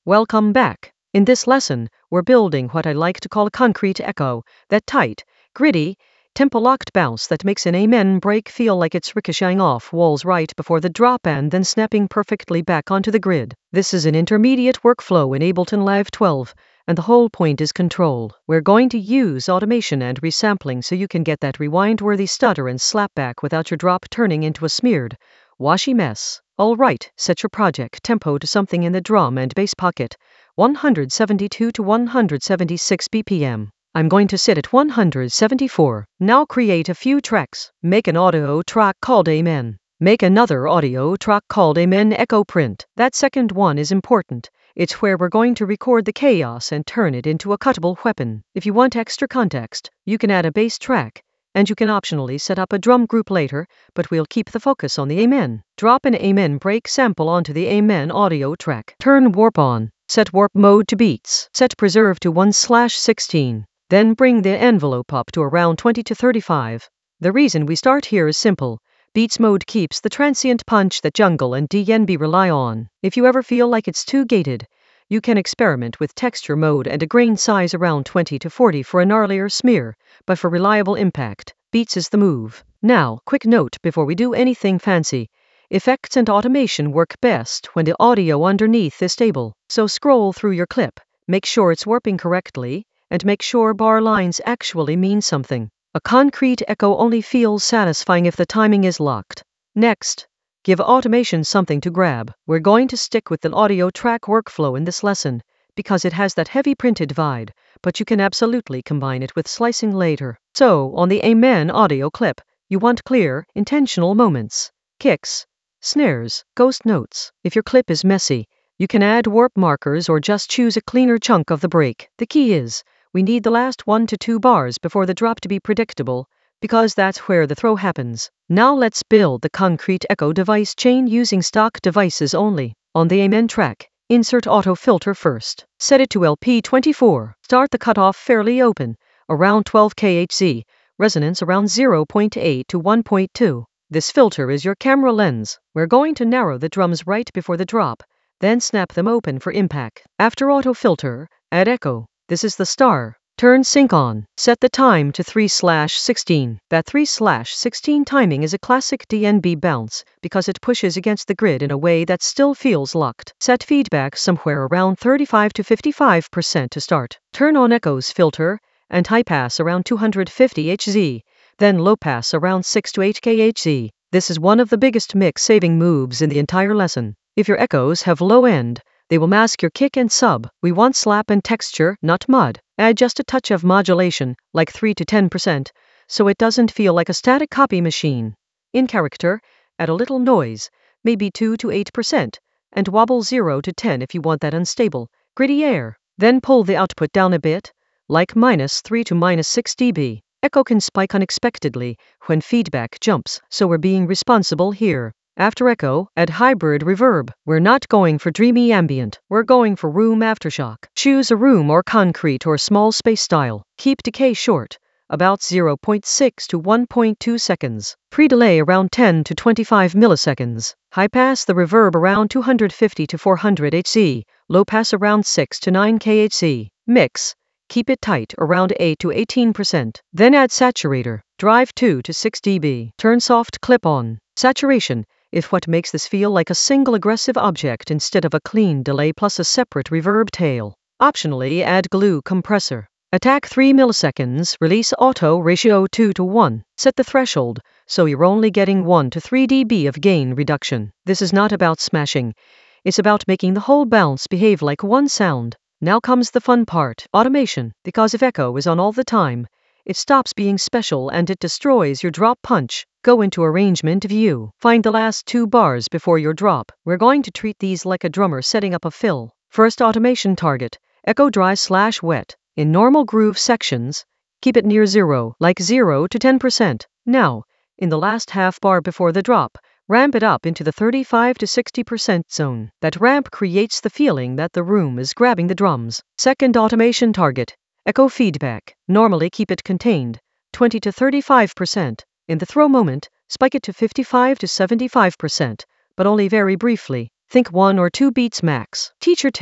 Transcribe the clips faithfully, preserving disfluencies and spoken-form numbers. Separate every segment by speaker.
Speaker 1: Welcome back. In this lesson, we're building what I like to call a concrete echo, that tight, gritty, tempo-locked bounce that makes an amen break feel like it's ricocheting off walls right before the drop and then snapping perfectly back onto the grid. This is an intermediate workflow in Ableton Live twelve, and the whole point is control. We're going to use automation and resampling so you can get that rewind-worthy stutter and slapback without your drop turning into a smeared, washy mess. All right, set your project tempo to something in the drum and bass pocket, one seventy-two to one seventy-six B P M. I'm going to sit at one seventy-four. Now create a few tracks. Make an audio track called Amen. Make another audio track called Amen Echo Print. That second one is important. It's where we're going to record the chaos and turn it into a cuttable weapon. If you want extra context, you can add a bass track. And you can optionally set up a drum group later, but we'll keep the focus on the Amen. Drop an Amen break sample onto the Amen audio track. Turn warp on. Set warp mode to beats. Set preserve to one slash sixteen. Then bring the envelope up to around twenty to thirty-five. The reason we start here is simple. Beats mode keeps the transient punch that jungle and D N B rely on. If you ever feel like it's too gated, you can experiment with texture mode and a grain size around twenty to forty for a gnarlier smear, but for reliable impact, Beats is the move. Now, quick note before we do anything fancy. Effects and automation work best when the audio underneath is stable. So scroll through your clip, make sure it's warping correctly, and make sure bar lines actually mean something. A concrete echo only feels satisfying if the timing is locked. Next, give automation something to grab. We're going to stick with the audio track workflow in this lesson, because it has that heavy printed vibe, but you can absolutely combine it with slicing later. So, on the Amen audio clip, you want clear, intentional moments, kicks, snares, ghost notes. If your clip is messy, you can add warp markers or just choose a cleaner chunk of the break. The key is, we need the last one to two bars before the drop to be predictable, because that's where the throw happens. Now let's build the concrete echo device chain using stock devices only. On the Amen track, insert auto filter first. Set it to L P twenty-four. Start the cutoff fairly open, around twelve kilohertz, resonance around zero point eight to one point two. This filter is your camera lens. We're going to narrow the drums right before the drop, then snap them open for impact. After auto filter, add echo. This is the star. Turn sync on. Set the time to three slash sixteen. That three slash sixteen timing is a classic D N B bounce because it pushes against the grid in a way that still feels locked. Set feedback somewhere around thirty-five to fifty-five percent to start. Turn on echoes filter and high pass around two hundred fifty hertz, then low pass around six to eight kilohertz. This is one of the biggest mix saving moves in the entire lesson. If your echoes have low end, they will mask your kick and sub. We want slap and texture, not mud. Add just a touch of modulation, like three to ten percent, so it doesn't feel like a static copy machine. In character, add a little noise, maybe two to eight percent, and wobble zero to ten if you want that unstable, gritty air. Then pull the output down a bit, like minus three to minus six decibels. Echo can spike unexpectedly when feedback jumps, so we're being responsible here. After echo, add hybrid reverb. We're not going for dreamy ambient. We're going for room aftershock. Choose a room or concrete or small space style. Keep decay short, about zero point six to one point two seconds. Pre-delay around ten to twenty-five milliseconds. High pass the reverb around two hundred fifty to four hundred hertz. Low pass around six to nine kilohertz. Mix. Keep it tight around eight to eighteen percent. Then add saturator. Drive two to six decibels. Turn soft clip on. Saturation is what makes this feel like a single aggressive object instead of a clean delay plus a separate reverb tail. Optionally, add glue compressor. Attack three milliseconds, release auto ratio two to one. Set the threshold, so you're only getting one to three decibels of gain reduction. This is not about smashing. It's about making the whole bounce behave like one sound. Now comes the fun part, automation. Because if echo is on all the time, it stops being special and it destroys your drop punch. Go into arrangement view. Find the last two bars before your drop. We're going to treat these like a drummer setting up a fill. First automation target, echo dry slash wet. In normal groove sections, keep it near zero, like zero to ten percent. Now, in the last half bar before the drop, ramp it up into the thirty-five to sixty percent zone. That ramp creates the feeling that the room is grabbing the drums. Second automation target, echo feedback. Normally keep it contained, twenty to thirty-five percent. In the throw moment, spike it to fifty-five to seventy-five percent, but only very briefly. Think one or two beats max. Teacher tip.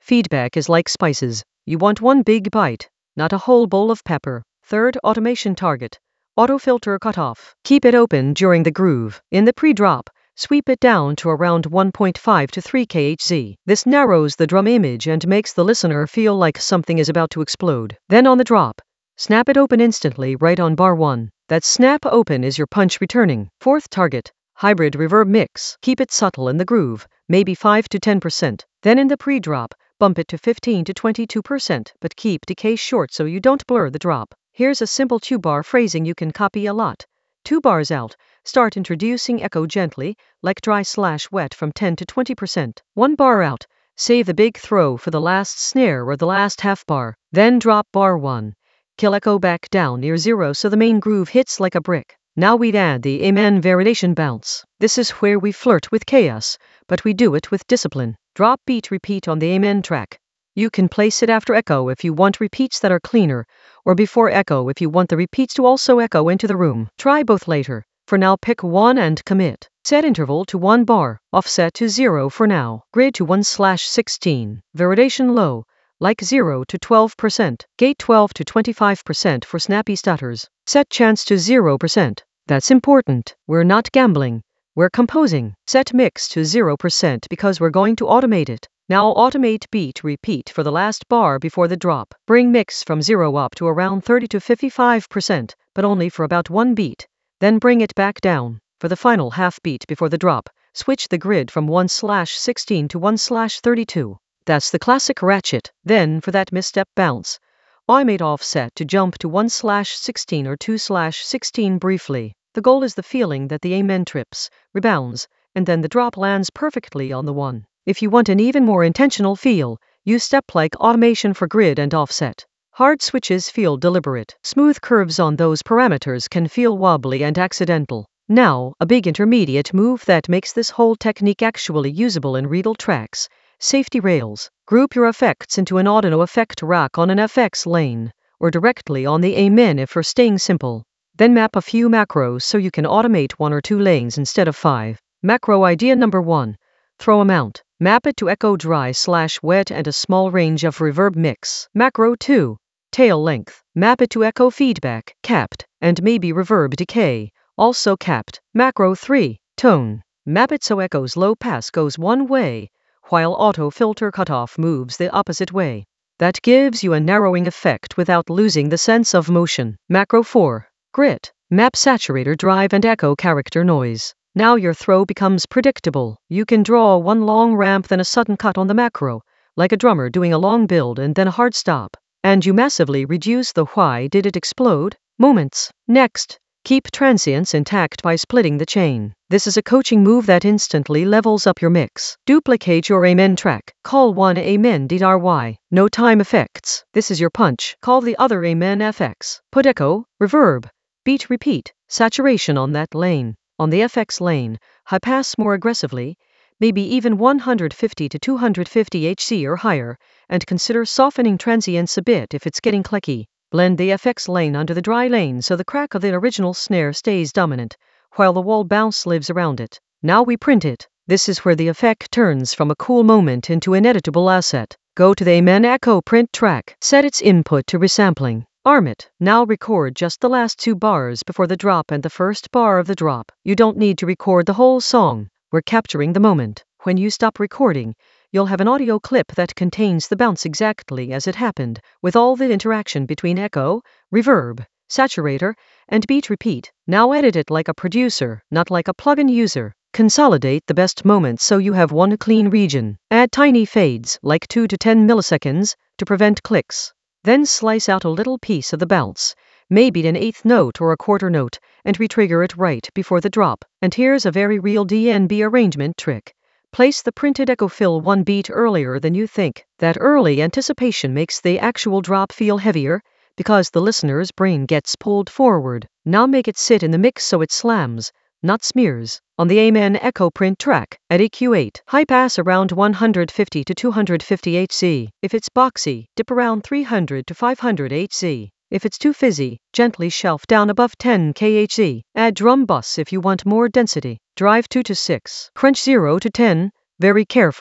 Speaker 1: Feedback is like spices. You want one big bite, not a whole bowl of pepper. Third automation target. Auto filter cutoff. Keep it open during the groove. In the pre-drop, sweep it down to around one point five to three kilohertz. This narrows the drum image and makes the listener feel like something is about to explode. Then on the drop, snap it open instantly right on bar one. That snap open is your punch returning. Fourth target. Hybrid reverb mix. Keep it subtle in the groove, maybe five to ten percent. Then in the pre-drop, bump it to fifteen to twenty-two percent, but keep decay short so you don't blur the drop. Here's a simple two-bar phrasing you can copy a lot. Two bars out, start introducing echo gently, like dry slash wet from ten to twenty percent. One bar out, save the big throw for the last snare or the last half bar. Then drop bar one. Kill echo back down near zero so the main groove hits like a brick. Now we'd add the amen variation bounce. This is where we flirt with chaos, but we do it with discipline. Drop beat repeat on the amen track. You can place it after echo if you want repeats that are cleaner, or before echo if you want the repeats to also echo into the room. Try both later. For now, pick one and commit. Set interval to one bar, offset to zero for now. Grid to one slash sixteen. Variation low, like zero to twelve percent. Gate twelve to twenty-five percent for snappy stutters. Set chance to zero percent. That's important. We're not gambling. We're composing. Set mix to zero percent because we're going to automate it. Now automate beat repeat for the last bar before the drop. Bring mix from zero up to around thirty to fifty-five percent, but only for about one beat. Then bring it back down. For the final half beat before the drop, switch the grid from one slash sixteen to one slash thirty-two. That's the classic ratchet. Then for that misstep bounce, automate offset to jump to one slash sixteen or two slash sixteen briefly. The goal is the feeling that the amen trips, rebounds, and then the drop lands perfectly on the one. If you want an even more intentional feel, use step-like automation for grid and offset. Hard switches feel deliberate. Smooth curves on those parameters can feel wobbly and accidental. Now, a big intermediate move that makes this whole technique actually usable in real tracks. Safety rails. Group your effects into an audio effect rack on an F X lane, or directly on the amen if we're staying simple. Then map a few macros so you can automate one or two lanes instead of five. Macro idea number one. Throw amount. Map it to echo dry slash wet and a small range of reverb mix. Macro two. Tail length. Map it to echo feedback, capped, and maybe reverb decay, also capped. Macro three. Tone. Map it so echo's low pass goes one way, while auto filter cutoff moves the opposite way. That gives you a narrowing effect without losing the sense of motion. Macro four. Grit. Map saturator drive and echo character noise. Now your throw becomes predictable. You can draw one long ramp then a sudden cut on the macro, like a drummer doing a long build and then a hard stop. And you massively reduce the why did it explode moments. Next, keep transients intact by splitting the chain. This is a coaching move that instantly levels up your mix. Duplicate your amen track. Call one amen dry. No time effects. This is your punch. Call the other amen F X. Put echo, reverb, beat repeat, saturation on that lane. On the F X lane, high pass more aggressively, maybe even one hundred fifty to two hundred fifty hertz or higher, and consider softening transients a bit if it's getting clicky. Blend the F X lane under the dry lane so the crack of the original snare stays dominant, while the wall bounce lives around it. Now we print it. This is where the effect turns from a cool moment into an editable asset. Go to the amen echo print track, set its input to resampling. Arm it. Now record just the last two bars before the drop and the first bar of the drop. You don't need to record the whole song. We're capturing the moment. When you stop recording, you'll have an audio clip that contains the bounce exactly as it happened, with all the interaction between echo, reverb, saturator, and beat repeat. Now edit it like a producer, not like a plugin user. Consolidate the best moments so you have one clean region. Add tiny fades, like two to ten milliseconds, to prevent clicks. Then slice out a little piece of the bounce, maybe an eighth note or a quarter note, and retrigger it right before the drop. And here's a very real D N B arrangement trick. Place the printed echo fill one beat earlier than you think. That early anticipation makes the actual drop feel heavier, because the listener's brain gets pulled forward. Now make it sit in the mix so it slams, not smears. On the amen echo print track, at E Q eight, high pass around one hundred fifty to two hundred fifty hertz. If it's boxy, dip around three hundred to five hundred hertz. If it's too fizzy, gently shelf down above ten kilohertz. Add drum bus if you want more density. Drive two to six. Crunch zero to ten. Very careful.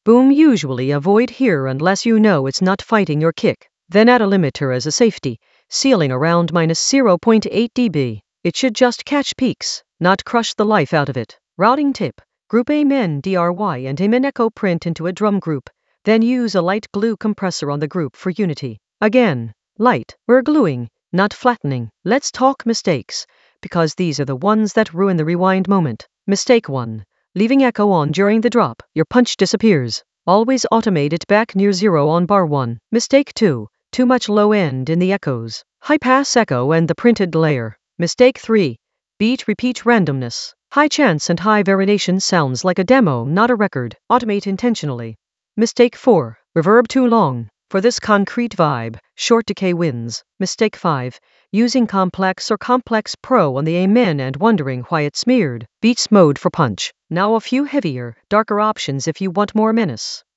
Speaker 1: Boom usually avoid here unless you know it's not fighting your kick. Then add a limiter as a safety, sealing around minus zero point eight decibels. It should just catch peaks, not crush the life out of it. Routing tip. Group Amen D R Y and Amen Echo print into a drum group. Then use a light glue compressor on the group for unity. Again, light. We're gluing, not flattening. Let's talk mistakes, because these are the ones that ruin the rewind moment. Mistake one. Leaving echo on during the drop. Your punch disappears. Always automate it back near zero on bar one. Mistake two. Too much low end in the echoes. High pass echo and the printed layer. Mistake three. Beat repeat randomness. High chance and high variation sounds like a demo, not a record. Automate intentionally. Mistake four. Reverb too long. For this concrete vibe, short decay wins. Mistake five. Using Complex or Complex Pro on the Amen and wondering why it smeared. Beats mode for punch. Now a few heavier, darker options if you want more menace.